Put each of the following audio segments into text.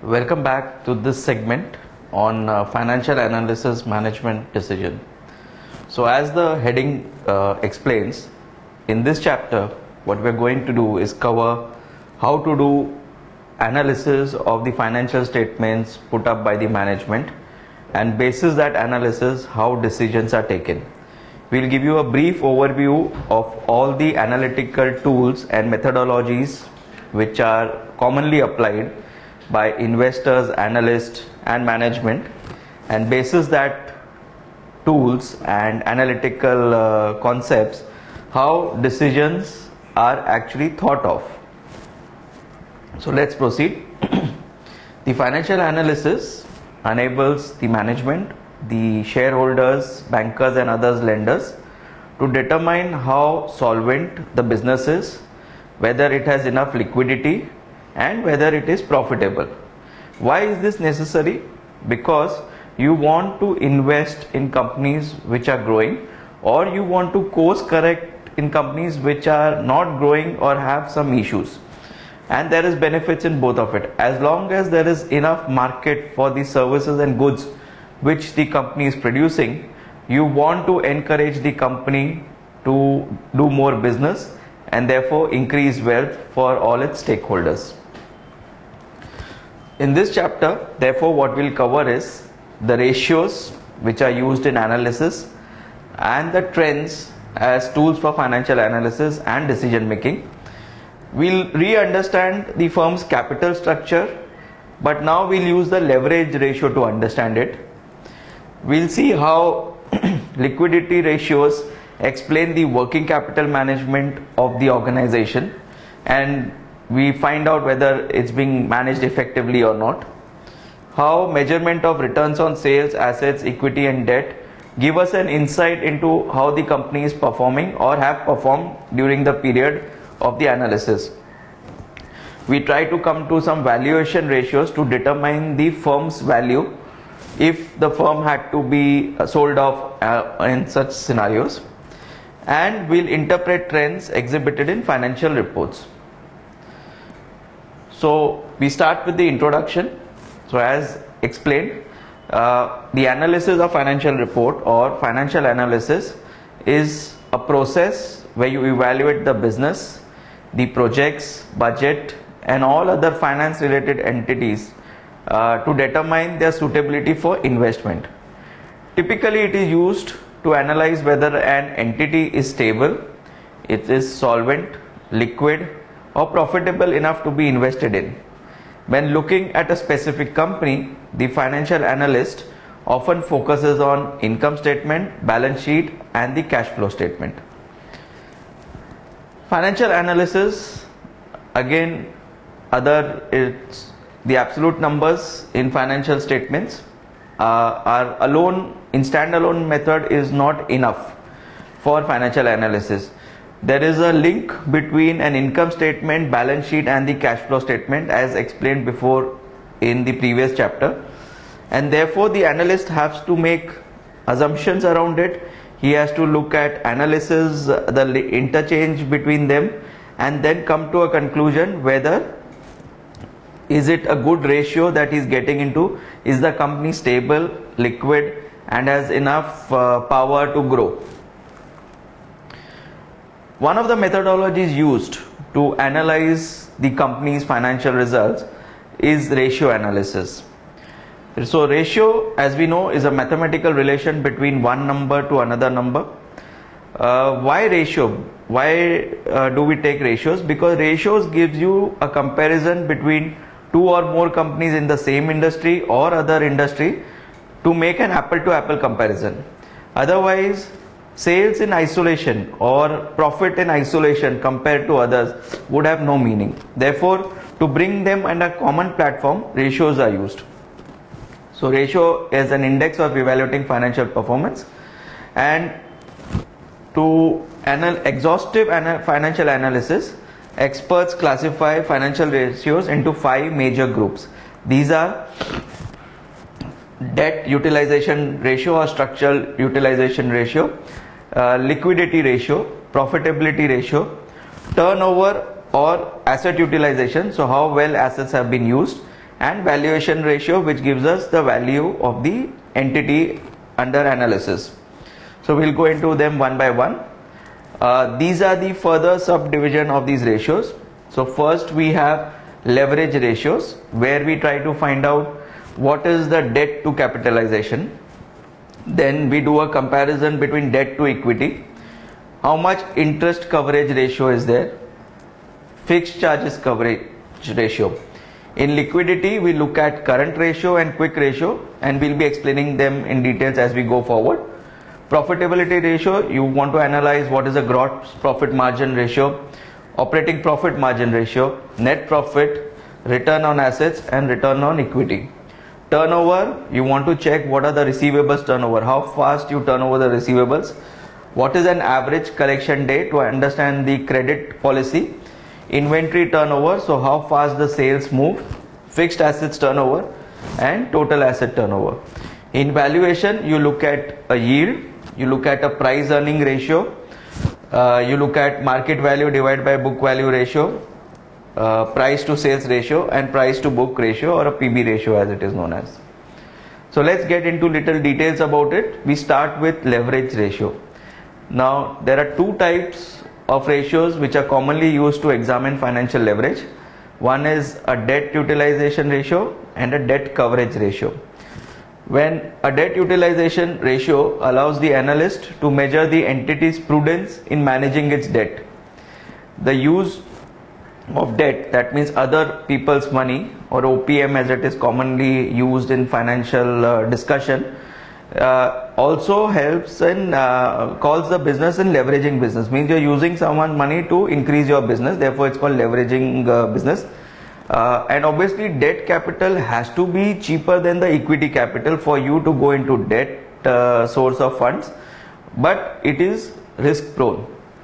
Welcome back to this segment on financial analysis management decision. So as the heading explains, in this chapter what we're going to do is cover how to do analysis of the financial statements put up by the management, and basis that analysis how decisions are taken. We'll give you a brief overview of all the analytical tools and methodologies which are commonly applied by investors, analysts and management, and basis that tools and analytical concepts how decisions are actually thought of. So let's proceed. The financial analysis enables the management, the shareholders, bankers and others lenders to determine how solvent the business is, whether it has enough liquidity and whether it is profitable. Why is this necessary? Because you want to invest in companies which are growing, or you want to course correct in companies which are not growing or have some issues, and there is benefits in both of it. As long as there is enough market for the services and goods which the company is producing, you want to encourage the company to do more business and therefore increase wealth for all its stakeholders. In this chapter, therefore, what we'll cover is the ratios which are used in analysis and the trends as tools for financial analysis and decision making. We'll re-understand the firm's capital structure, but now we'll use the leverage ratio to understand it. We'll see how liquidity ratios explain the working capital management of the organization, and we find out whether it's being managed effectively or not. How measurement of returns on sales, assets, equity and debt give us an insight into how the company is performing or have performed during the period of the analysis. We try to come to some valuation ratios to determine the firm's value if the firm had to be sold off in such scenarios, and we'll interpret trends exhibited in financial reports. So we start with the introduction. So as explained, the analysis of financial report or financial analysis is a process where you evaluate the business, the projects, budget and all other finance related entities to determine their suitability for investment. Typically it is used to analyze whether an entity is stable, it is solvent, liquid or profitable enough to be invested in. When looking at a specific company, the financial analyst often focuses on income statement, balance sheet and the cash flow statement. Financial analysis, again, it's the absolute numbers in financial statements are alone in standalone method is not enough for financial analysis. There is a link between an income statement, balance sheet and the cash flow statement as explained before in the previous chapter, and therefore the analyst has to make assumptions around it. He has to look at analysis, the interchange between them, and then come to a conclusion whether is it a good ratio that he's getting into, is the company stable, liquid and has enough power to grow. One of the methodologies used to analyze the company's financial results is ratio analysis. So ratio, as we know, is a mathematical relation between one number to another number. Why ratio? Why do we take ratios? Because ratios gives you a comparison between two or more companies in the same industry or other industry to make an apple to apple comparison. Otherwise, sales in isolation or profit in isolation compared to others would have no meaning. Therefore, to bring them under a common platform, ratios are used. So ratio is an index of evaluating financial performance, and to exhaustive financial analysis, experts classify financial ratios into 5 major groups. These are debt utilization ratio or structural utilization ratio, liquidity ratio, profitability ratio, turnover or asset utilization, so how well assets have been used, and valuation ratio, which gives us the value of the entity under analysis. So we'll go into them one by one. These are the further subdivision of these ratios. So first we have leverage ratios, where we try to find out what is the debt to capitalization. Then we do a comparison between debt to equity, how much interest coverage ratio is there, fixed charges coverage ratio. In liquidity, we look at current ratio and quick ratio, and we'll be explaining them in details as we go forward. Profitability ratio, you want to analyze what is a gross profit margin ratio, operating profit margin ratio, net profit, return on assets and return on equity. Turnover, you want to check what are the receivables turnover, how fast you turn over the receivables, what is an average collection day to understand the credit policy. Inventory turnover, so how fast the sales move, fixed assets turnover and total asset turnover. In valuation, you look at a yield, you look at a price earning ratio, you look at market value divided by book value ratio, price to sales ratio and price to book ratio, or a PB ratio as it is known as. So let's get into little details about it. We start with leverage ratio. Now there are two types of ratios which are commonly used to examine financial leverage. One is a debt utilization ratio and a debt coverage ratio. When a debt utilization ratio allows the analyst to measure the entity's prudence in managing its debt. The use of debt, that means other people's money, or OPM as it is commonly used in financial discussion, also helps in calls the business in leveraging business. Means you're using someone's money to increase your business, therefore it's called leveraging business. And obviously debt capital has to be cheaper than the equity capital for you to go into debt source of funds, but it is risk prone.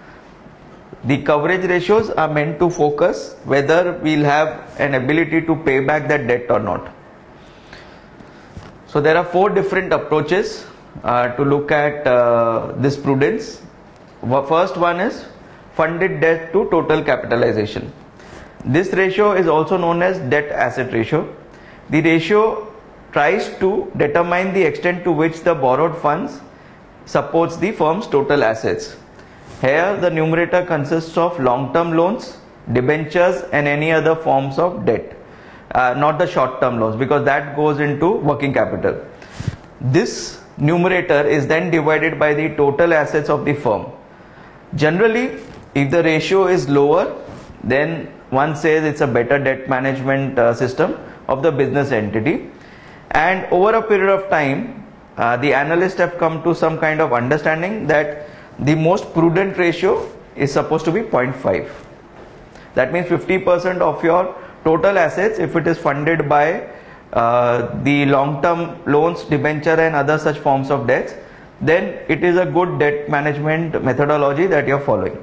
The coverage ratios are meant to focus whether we'll have an ability to pay back that debt or not. So there are four different approaches to look at this prudence. First one is funded debt to total capitalization. This ratio is also known as debt asset ratio. The ratio tries to determine the extent to which the borrowed funds supports the firm's total assets. Here the numerator consists of long-term loans, debentures and any other forms of debt, not the short-term loans, because that goes into working capital. This numerator is then divided by the total assets of the firm. Generally, if the ratio is lower, then one says it's a better debt management system of the business entity, and over a period of time the analysts have come to some kind of understanding that the most prudent ratio is supposed to be 0.5. That means 50% of your total assets, if it is funded by the long-term loans, debenture and other such forms of debts, then it is a good debt management methodology that you are following.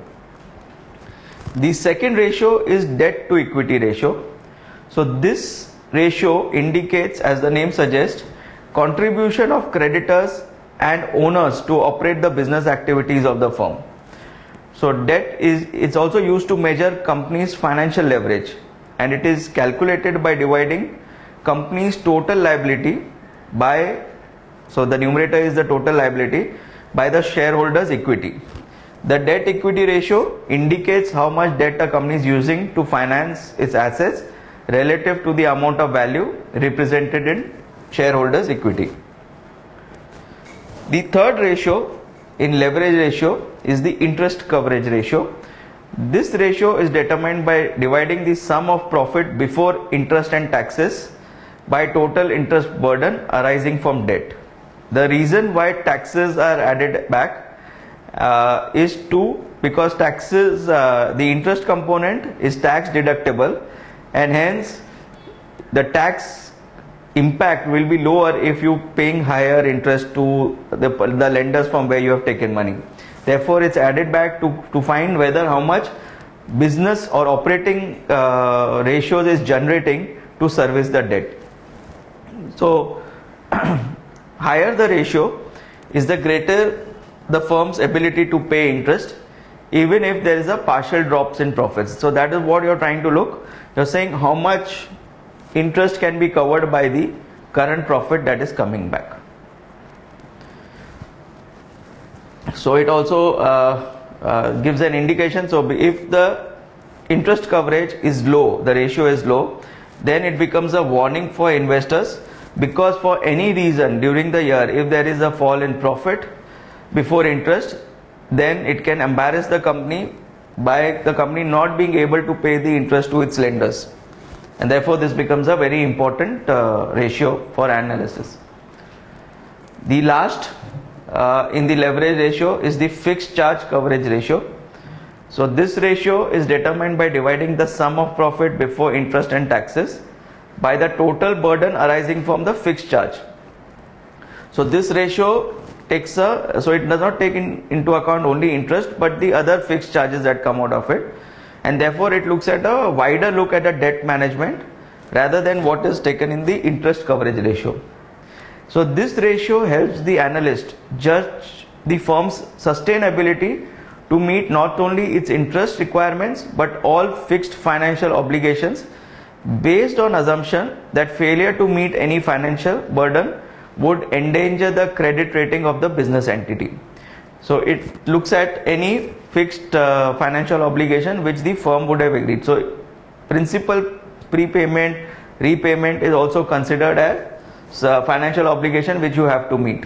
The second ratio is debt to equity ratio. So this ratio indicates, as the name suggests, contribution of creditors and owners to operate the business activities of the firm. So debt is also used to measure company's financial leverage, and it is calculated by dividing company's total liability by, so the numerator is the total liability, by the shareholders' equity. The debt equity ratio indicates how much debt a company is using to finance its assets relative to the amount of value represented in shareholders' equity. The third ratio in leverage ratio is the interest coverage ratio. This ratio is determined by dividing the sum of profit before interest and taxes by total interest burden arising from debt. The reason why taxes are added back is because taxes, the interest component is tax deductible, and hence the tax impact will be lower if you paying higher interest to the lenders from where you have taken money. Therefore it's added back to find whether how much business or operating ratios is generating to service the debt. So higher the ratio is, the greater the firm's ability to pay interest, even if there is a partial drops in profits. So that is what you're trying to look. You're saying how much interest can be covered by the current profit that is coming back. So it also gives an indication. So if the interest coverage is low, the ratio is low, then it becomes a warning for investors, because for any reason during the year, if there is a fall in profit before interest, then it can embarrass the company by the company not being able to pay the interest to its lenders, and therefore this becomes a very important ratio for analysis. The last in the leverage ratio is the fixed charge coverage ratio. So this ratio is determined by dividing the sum of profit before interest and taxes by the total burden arising from the fixed charge. So this ratio takes so it does not take into account only interest but the other fixed charges that come out of it, and therefore it looks at a wider look at a debt management rather than what is taken in the interest coverage ratio. So this ratio helps the analyst judge the firm's sustainability to meet not only its interest requirements but all fixed financial obligations, based on assumption that failure to meet any financial burden would endanger the credit rating of the business entity. So it looks at any fixed financial obligation which the firm would have agreed. So principal, prepayment, repayment is also considered as a financial obligation which you have to meet.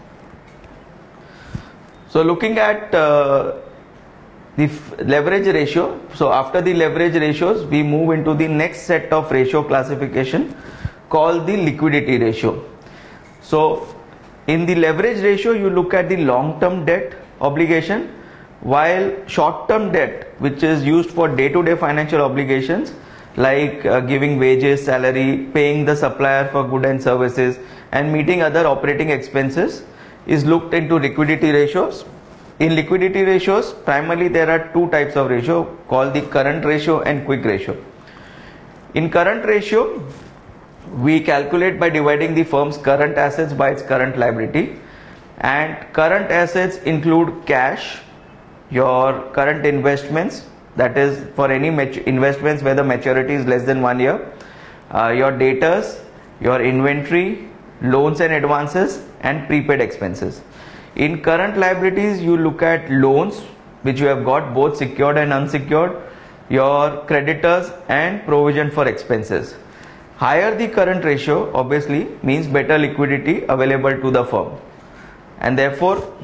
So looking at the leverage ratio, so after the leverage ratios we move into the next set of ratio classification called the liquidity ratio. So in the leverage ratio you look at the long-term debt obligation, while short-term debt, which is used for day-to-day financial obligations like giving wages, salary, paying the supplier for goods and services and meeting other operating expenses, is looked into liquidity ratios. In liquidity ratios, primarily there are two types of ratio called the current ratio and quick ratio. In current ratio, we calculate by dividing the firm's current assets by its current liability, and current assets include cash, your current investments, that is for any investments where the maturity is less than 1 year, your debtors, your inventory, loans and advances, and prepaid expenses. In current liabilities you look at loans which you have got both secured and unsecured, your creditors and provision for expenses. Higher the current ratio obviously means better liquidity available to the firm, and therefore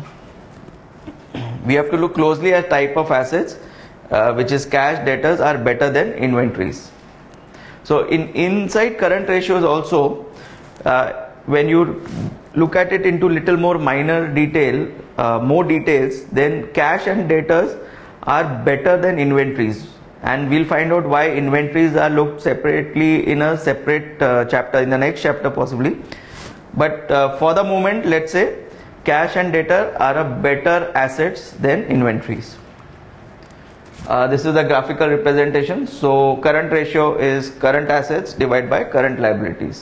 we have to look closely at type of assets which is cash, debtors are better than inventories. So inside current ratios also, when you look at it into little more minor detail, more details, then cash and debtors are better than inventories, and we'll find out why inventories are looked separately in a separate chapter, in the next chapter possibly. But for the moment, let's say cash and debtor are a better assets than inventories. This is the graphical representation. So current ratio is current assets divided by current liabilities.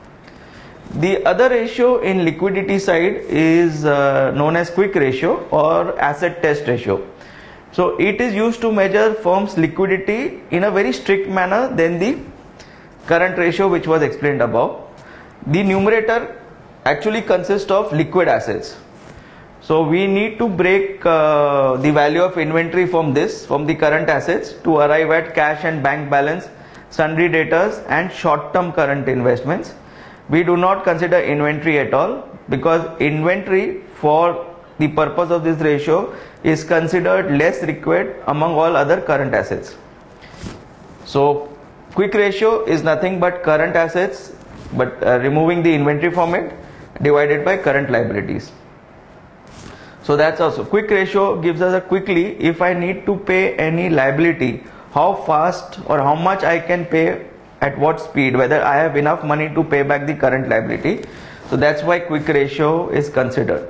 The other ratio in liquidity side is known as quick ratio or asset test ratio. So it is used to measure firm's liquidity in a very strict manner than the current ratio which was explained above. The numerator actually consists of liquid assets. So we need to break the value of inventory from the current assets to arrive at cash and bank balance, sundry debtors and short-term current investments. We do not consider inventory at all, because inventory for the purpose of this ratio is considered less liquid among all other current assets. So quick ratio is nothing but current assets, but removing the inventory from it, divided by current liabilities. So that's also quick ratio gives us a quickly, if I need to pay any liability, how fast or how much I can pay at what speed, whether I have enough money to pay back the current liability. So that's why quick ratio is considered.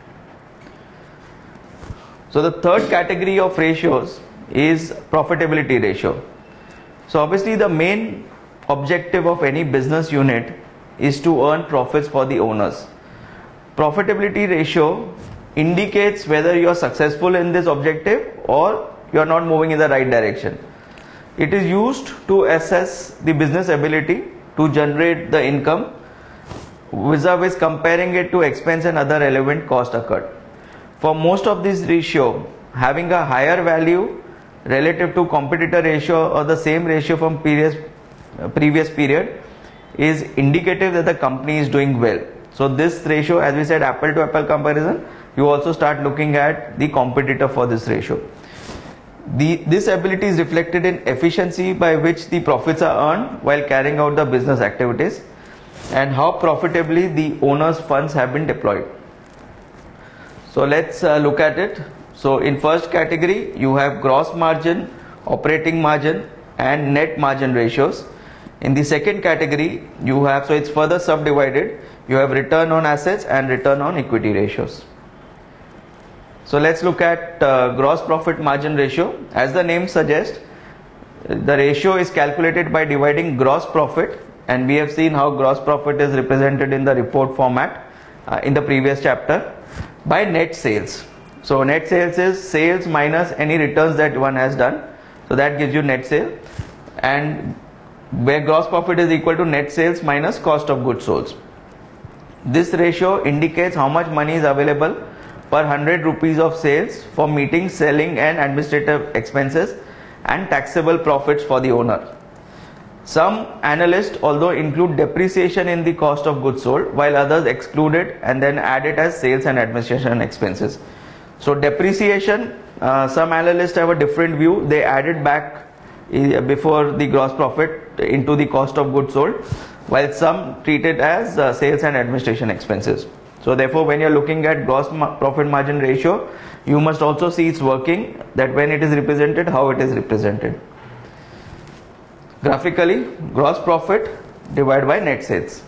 So the third category of ratios is profitability ratio. So obviously the main objective of any business unit is to earn profits for the owners. Profitability ratio indicates whether you are successful in this objective or you are not moving in the right direction. It is used to assess the business ability to generate the income vis-a-vis comparing it to expense and other relevant cost occurred. For most of this ratio, having a higher value relative to competitor ratio or the same ratio from previous period is indicative that the company is doing well. So this ratio, as we said, apple to apple comparison, you also start looking at the competitor for this ratio. This ability is reflected in efficiency by which the profits are earned while carrying out the business activities and how profitably the owner's funds have been deployed. So let's look at it. So in first category, you have gross margin, operating margin and net margin ratios. In the second category, you have, so it's further subdivided, you have return on assets and return on equity ratios. So let's look at gross profit margin ratio. As the name suggests, the ratio is calculated by dividing gross profit, and we have seen how gross profit is represented in the report format in the previous chapter, by net sales. So net sales is sales minus any returns that one has done. So that gives you net sale, and where gross profit is equal to net sales minus cost of goods sold. This ratio indicates how much money is available per 100 rupees of sales for meeting selling and administrative expenses and taxable profits for the owner. Some analysts although include depreciation in the cost of goods sold, while others exclude it and then add it as sales and administration expenses. So depreciation, some analysts have a different view. They add it back before the gross profit into the cost of goods sold, while some treat it as sales and administration expenses. So therefore, when you are looking at gross profit margin ratio, you must also see its working, that when it is represented, how it is represented. Graphically, gross profit divided by net sales.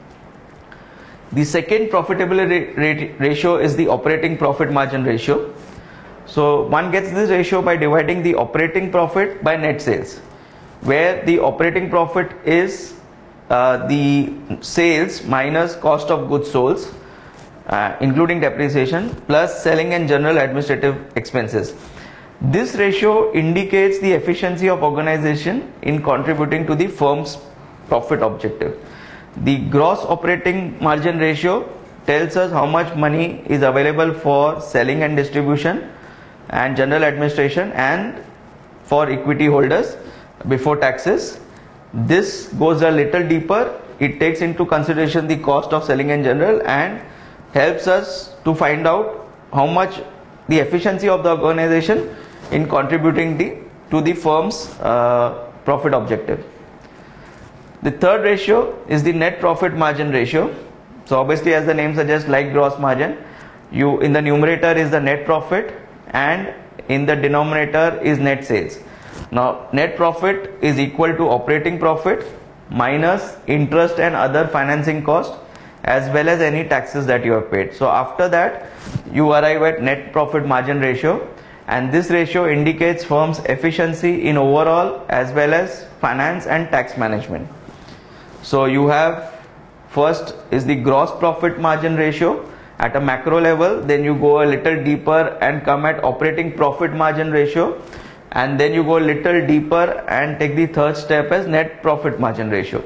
The second profitability ratio is the operating profit margin ratio. So one gets this ratio by dividing the operating profit by net sales, where the operating profit is the sales minus cost of goods sold, including depreciation, plus selling and general administrative expenses. This ratio indicates the efficiency of organization in contributing to the firm's profit objective. The gross operating margin ratio tells us how much money is available for selling and distribution and general administration and for equity holders before taxes. This goes a little deeper. It takes into consideration the cost of selling and general and helps us to find out how much the efficiency of the organization in contributing to the firm's profit objective. The third ratio is the net profit margin ratio. So obviously, as the name suggests, like gross margin, in the numerator is the net profit and in the denominator is net sales. Now net profit is equal to operating profit minus interest and other financing cost as well as any taxes that you have paid. So after that you arrive at net profit margin ratio, and this ratio indicates firm's efficiency in overall as well as finance and tax management. So you have, first is the gross profit margin ratio at a macro level, then you go a little deeper and come at operating profit margin ratio, and then you go a little deeper and take the third step as net profit margin ratio.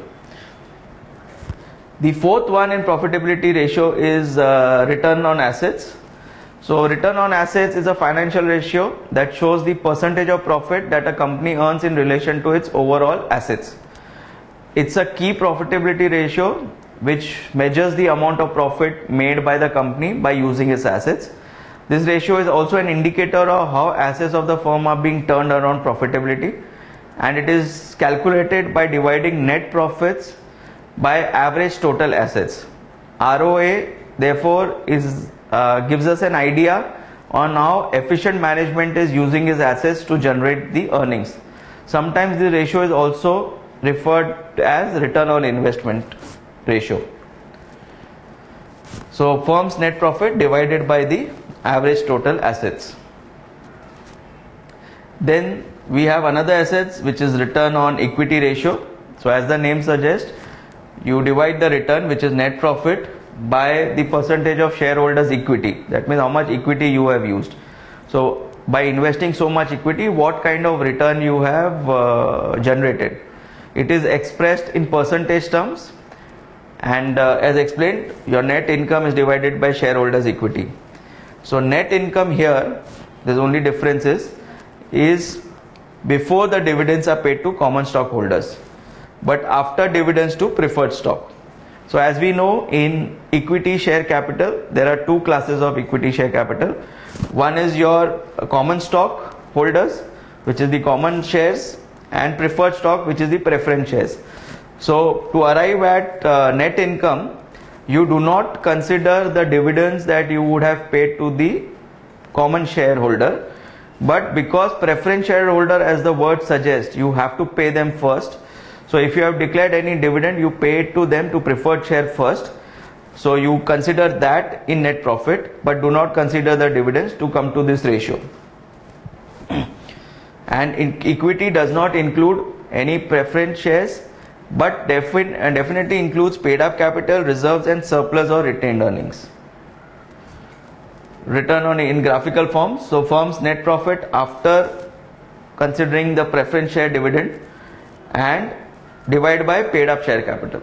The fourth one in profitability ratio is return on assets. So return on assets is a financial ratio that shows the percentage of profit that a company earns in relation to its overall assets. It's a key profitability ratio which measures the amount of profit made by the company by using its assets. This ratio is also an indicator of how assets of the firm are being turned around profitability, and it is calculated by dividing net profits by average total assets. ROA therefore gives us an idea on how efficient management is using its assets to generate the earnings. Sometimes the ratio is also referred as return on investment ratio. So firm's net profit divided by the average total assets. Then we have another assets which is return on equity ratio. So as the name suggests, you divide the return, which is net profit, by the percentage of shareholders' equity. That means how much equity you have used. So by investing so much equity, what kind of return you have generated. It is expressed in percentage terms, and as explained, your net income is divided by shareholders' equity. So net income here, the only difference is before the dividends are paid to common stockholders, but after dividends to preferred stock. So as we know, in equity share capital, there are two classes of equity share capital. One is your common stock holders, which is the common shares, and preferred stock, which is the preference shares. So to arrive at net income, you do not consider the dividends that you would have paid to the common shareholder, but because preference shareholder, as the word suggests, you have to pay them first. So if you have declared any dividend, you pay it to them, to preferred share first. So you consider that in net profit, but do not consider the dividends to come to this ratio. And equity does not include any preference shares, but definitely includes paid up capital, reserves, and surplus or retained earnings. Written on in graphical form. So firm's net profit after considering the preference share dividend and divide by paid up share capital.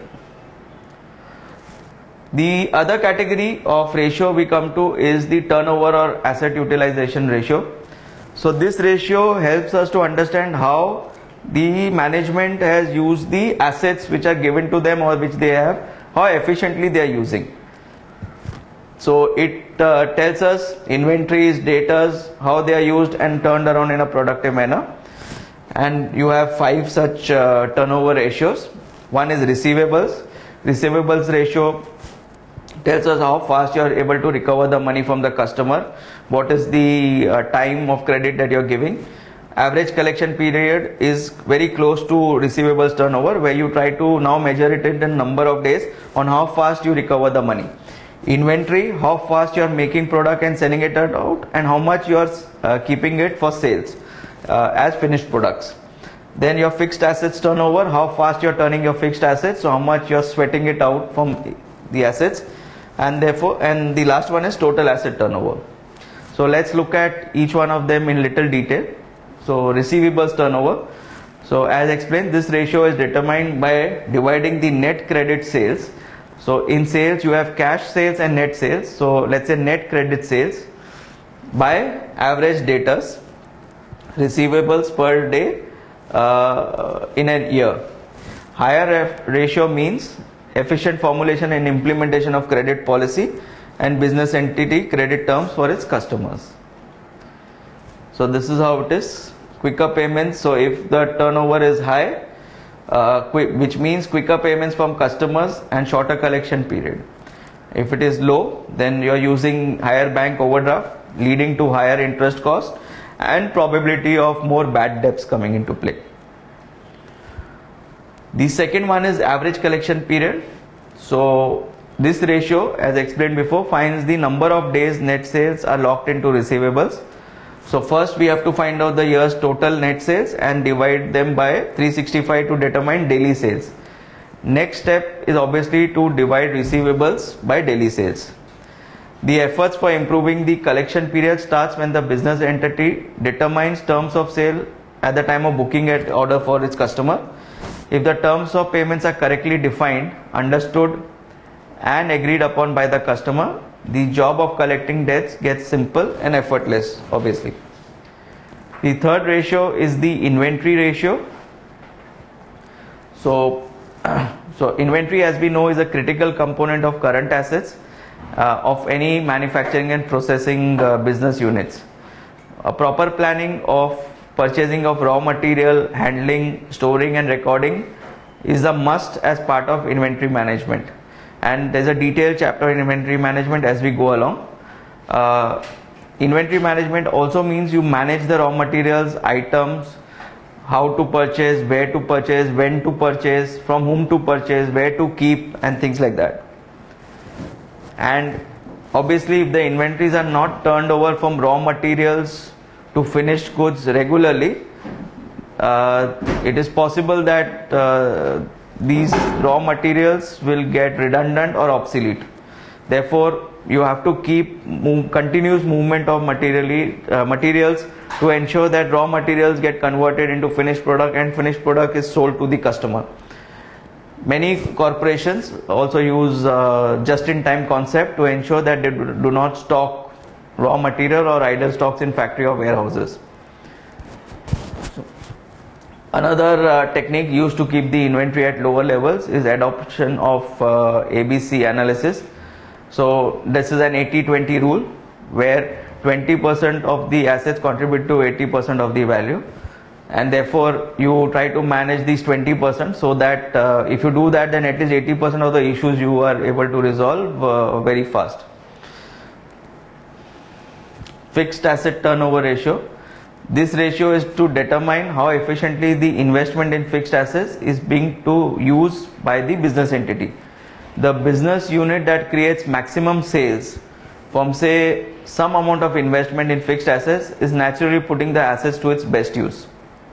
The other category of ratio we come to is the turnover or asset utilization ratio. So this ratio helps us to understand how the management has used the assets which are given to them or which they have, how efficiently they are using. So it tells us inventories, datas, how they are used and turned around in a productive manner. And you have 5 such turnover ratios. One is receivables. Receivables ratio tells us how fast you are able to recover the money from the customer, what is the time of credit that you are giving. Average collection period is very close to receivables turnover, where you try to now measure it in number of days on how fast you recover the money. Inventory, how fast you are making product and selling it out, and how much you are keeping it for sales as finished products. Then your fixed assets turnover, how fast you are turning your fixed assets, so how much you are sweating it out from the assets. And the last one is total asset turnover. So let's look at each one of them in little detail. So receivables turnover. So as explained, this ratio is determined by dividing the net credit sales. So in sales you have cash sales and net sales. So let's say net credit sales by average debtors, receivables per day in a year. Higher ratio means efficient formulation and implementation of credit policy and business entity credit terms for its customers. So this is how it is. Quicker payments. So if the turnover is high, which means quicker payments from customers and shorter collection period. If it is low, then you are using higher bank overdraft, leading to higher interest cost and probability of more bad debts coming into play. The second one is average collection period. So this ratio, as explained before, finds the number of days net sales are locked into receivables. So first we have to find out the year's total net sales and divide them by 365 to determine daily sales. Next step is obviously to divide receivables by daily sales. The efforts for improving the collection period starts when the business entity determines terms of sale at the time of booking an order for its customer. If the terms of payments are correctly defined, understood and agreed upon by the customer, the job of collecting debts gets simple and effortless, obviously. The third ratio is the inventory ratio. So inventory, as we know, is a critical component of current assets of any manufacturing and processing business units. A proper planning of purchasing of raw material, handling, storing and recording is a must as part of inventory management. And there's a detailed chapter in inventory management as we go along. Inventory management also means you manage the raw materials, items, how to purchase, where to purchase, when to purchase, from whom to purchase, where to keep and things like that. And obviously if the inventories are not turned over from raw materials to finished goods regularly, it is possible that these raw materials will get redundant or obsolete. Therefore, you have to keep continuous movement of materials to ensure that raw materials get converted into finished product and finished product is sold to the customer. Many corporations also use just-in-time concept to ensure that they do not stock raw material or idle stocks in factory or warehouses. Another technique used to keep the inventory at lower levels is adoption of ABC analysis. So this is an 80-20 rule where 20% of the assets contribute to 80% of the value, and therefore you try to manage these 20% so that if you do that, then at least 80% of the issues you are able to resolve very fast. Fixed asset turnover ratio. This ratio is to determine how efficiently the investment in fixed assets is being used by the business entity. The business unit that creates maximum sales from, say, some amount of investment in fixed assets is naturally putting the assets to its best use.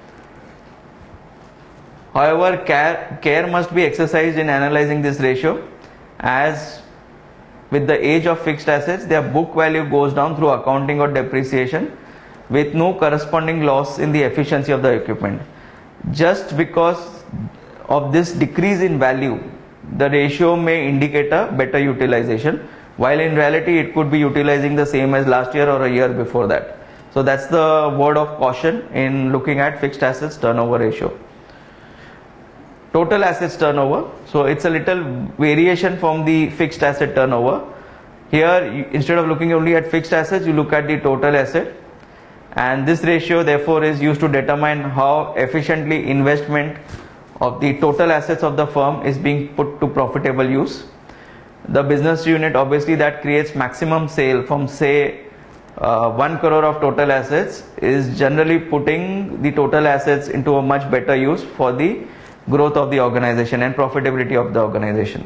However, care must be exercised in analyzing this ratio, as with the age of fixed assets, their book value goes down through accounting or depreciation, with no corresponding loss in the efficiency of the equipment. Just because of this decrease in value, the ratio may indicate a better utilization, while in reality it could be utilizing the same as last year or a year before that. So that's the word of caution in looking at fixed assets turnover ratio. Total assets turnover. So it's a little variation from the fixed asset turnover. Here, instead of looking only at fixed assets, you look at the total asset. And this ratio therefore is used to determine how efficiently investment of the total assets of the firm is being put to profitable use. The business unit obviously that creates maximum sale from, say, 1 crore of total assets is generally putting the total assets into a much better use for the growth of the organization and profitability of the organization.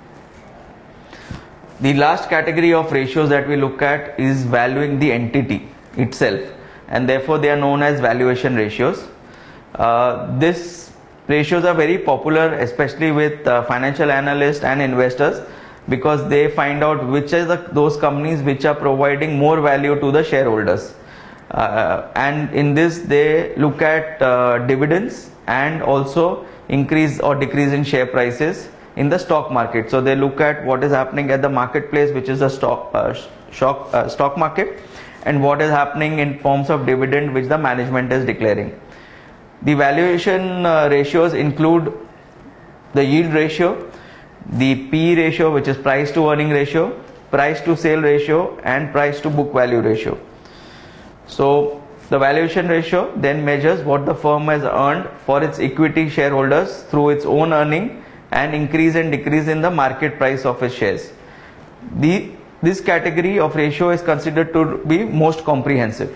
The last category of ratios that we look at is valuing the entity itself, and therefore they are known as valuation ratios. These ratios are very popular, especially with financial analysts and investors, because they find out which are those companies which are providing more value to the shareholders. And in this they look at dividends and also increase or decrease in share prices in the stock market. So they look at what is happening at the marketplace, which is the stock market, and what is happening in forms of dividend which the management is declaring. The valuation ratios include the yield ratio, the PE ratio, which is price to earning ratio, price to sale ratio, and price to book value ratio. So the valuation ratio then measures what the firm has earned for its equity shareholders through its own earning and increase and decrease in the market price of its shares. This category of ratio is considered to be most comprehensive.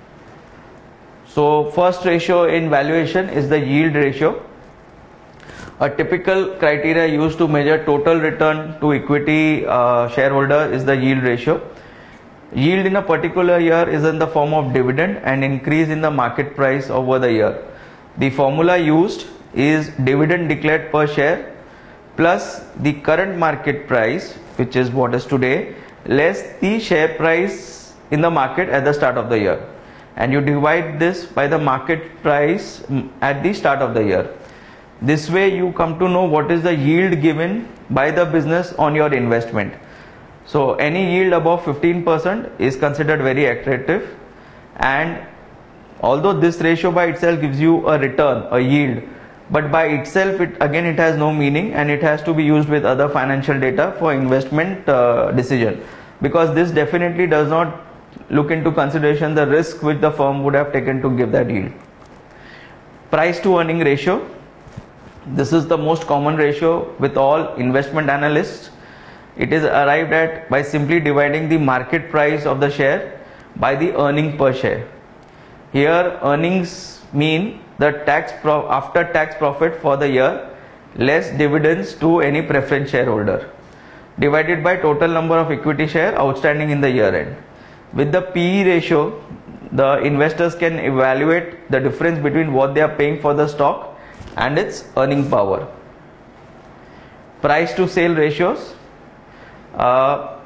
So first ratio in valuation is the yield ratio. A typical criteria used to measure total return to equity shareholder is the yield ratio. Yield in a particular year is in the form of dividend and increase in the market price over the year. The formula used is dividend declared per share plus the current market price, which is what is today, less the share price in the market at the start of the year, and you divide this by the market price at the start of the year. This way you come to know what is the yield given by the business on your investment. So any yield above 15% is considered very attractive, and although this ratio by itself gives you a return, a yield, but by itself it has no meaning, and it has to be used with other financial data for investment decision, because this definitely does not look into consideration the risk which the firm would have taken to give that yield. Price to earning ratio. This is the most common ratio with all investment analysts. It is arrived at by simply dividing the market price of the share by the earning per share. Here earnings mean the after tax profit for the year less dividends to any preference shareholder, divided by total number of equity share outstanding in the year end. With the PE ratio, the investors can evaluate the difference between what they are paying for the stock and its earning power. Price to sale ratios.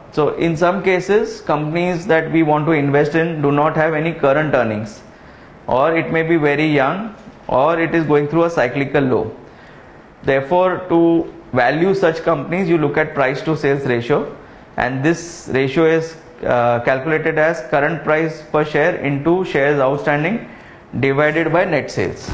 So in some cases, companies that we want to invest in do not have any current earnings, or it may be very young, or it is going through a cyclical low. Therefore, to value such companies, you look at price to sales ratio, and this ratio is calculated as current price per share into shares outstanding divided by net sales.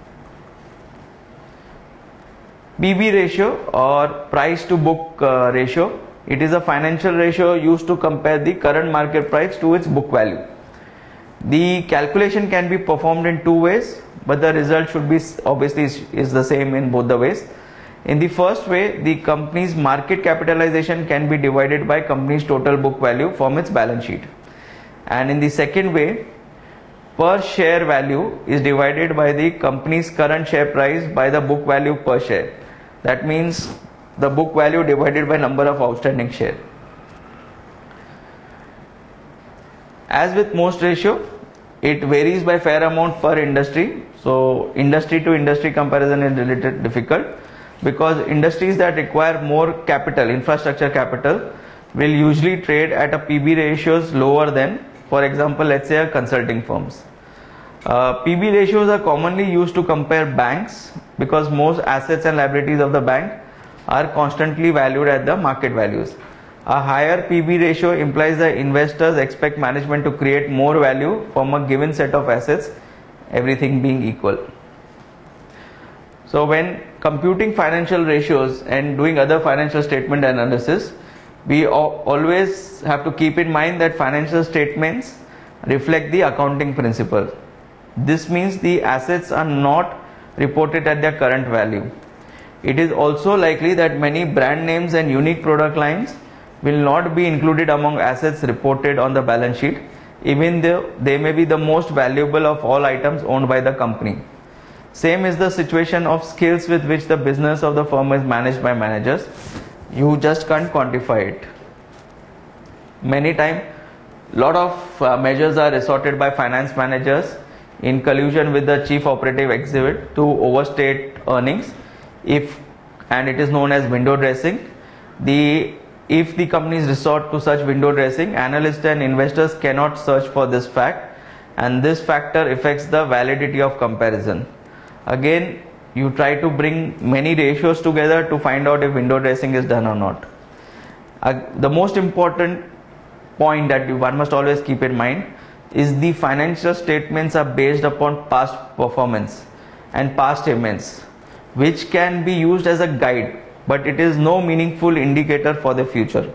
PB ratio or price to book ratio, it is a financial ratio used to compare the current market price to its book value. The calculation can be performed in two ways, but the result should be obviously is the same in both the ways. In the first way, the company's market capitalization can be divided by company's total book value from its balance sheet. And in the second way, per share value is divided by the company's current share price by the book value per share. That means the book value divided by number of outstanding shares. As with most ratio, it varies by fair amount per industry. So industry to industry comparison is a little difficult, because industries that require more capital, infrastructure capital, will usually trade at a PB ratios lower than, for example, let's say consulting firms. PB ratios are commonly used to compare banks, because most assets and liabilities of the bank are constantly valued at the market values. A higher PB ratio implies that investors expect management to create more value from a given set of assets, everything being equal. So when computing financial ratios and doing other financial statement analysis, we always have to keep in mind that financial statements reflect the accounting principle. This means the assets are not reported at their current value. It is also likely that many brand names and unique product lines will not be included among assets reported on the balance sheet, even though they may be the most valuable of all items owned by the company. Same is the situation of skills with which the business of the firm is managed by managers. You just can't quantify it. Many times, lot of measures are resorted by finance managers in collusion with the chief operative executive to overstate earnings, and it is known as window dressing. If the companies resort to such window dressing, analysts and investors cannot search for this fact, and this factor affects the validity of comparison. Again, you try to bring many ratios together to find out if window dressing is done or not. The most important point that one must always keep in mind is the financial statements are based upon past performance and past events, which can be used as a guide, but it is no meaningful indicator for the future.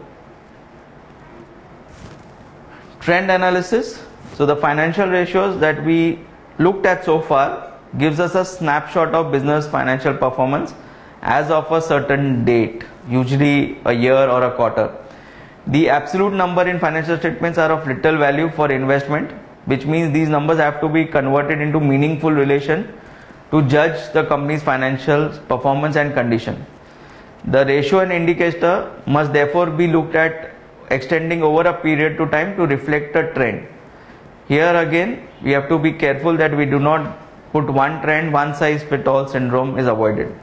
Trend analysis. So the financial ratios that we looked at so far gives us a snapshot of business financial performance as of a certain date, usually a year or a quarter. The absolute number in financial statements are of little value for investment, which means these numbers have to be converted into meaningful relation to judge the company's financial performance and condition. The ratio and indicator must therefore be looked at extending over a period to time to reflect a trend. Here again, we have to be careful that we do not put one trend, one size fit all syndrome is avoided.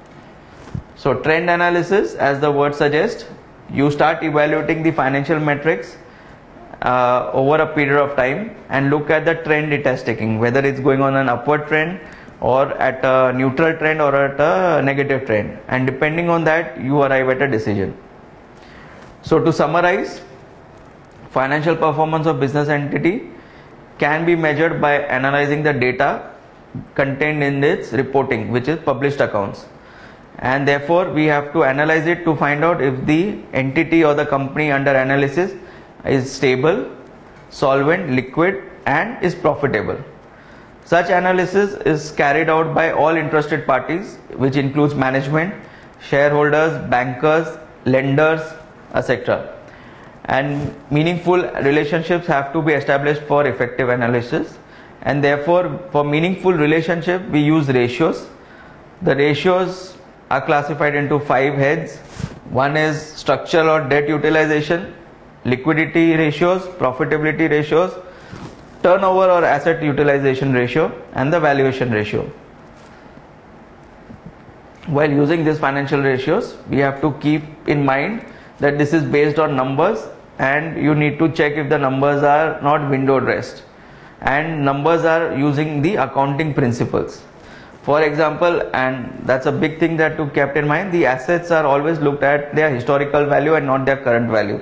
So trend analysis, as the word suggests, you start evaluating the financial metrics over a period of time and look at the trend it is taking, whether it's going on an upward trend or at a neutral trend or at a negative trend, and depending on that you arrive at a decision. So to summarize, financial performance of business entity can be measured by analyzing the data contained in its reporting, which is published accounts, and therefore we have to analyze it to find out if the entity or the company under analysis is stable, solvent, liquid, and is profitable. Such analysis is carried out by all interested parties, which includes management, shareholders, bankers, lenders, etc. And meaningful relationships have to be established for effective analysis, and therefore for meaningful relationship we use ratios. The ratios are classified into 5 heads. One is structural or debt utilization, liquidity ratios, profitability ratios, turnover or asset utilization ratio, and the valuation ratio. While using these financial ratios, we have to keep in mind that this is based on numbers and you need to check if the numbers are not window dressed, and numbers are using the accounting principles. For example, and that's a big thing that to kept in mind, the assets are always looked at their historical value and not their current value.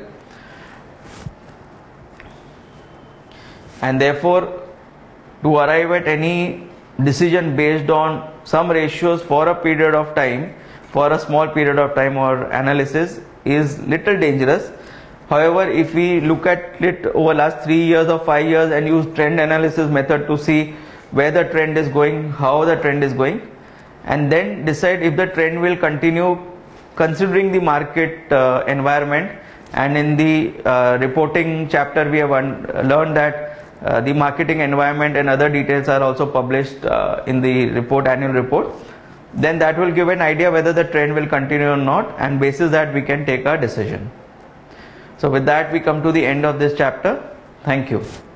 And therefore, to arrive at any decision based on some ratios for a period of time, for a small period of time or analysis, is little dangerous. However, if we look at it over last 3 years or 5 years and use trend analysis method to see where the trend is going, how the trend is going, and then decide if the trend will continue considering the market environment. And in the reporting chapter we have learned that the marketing environment and other details are also published in the report, annual report. Then that will give an idea whether the trend will continue or not, and basis that we can take our decision. So with that we come to the end of this chapter. Thank you.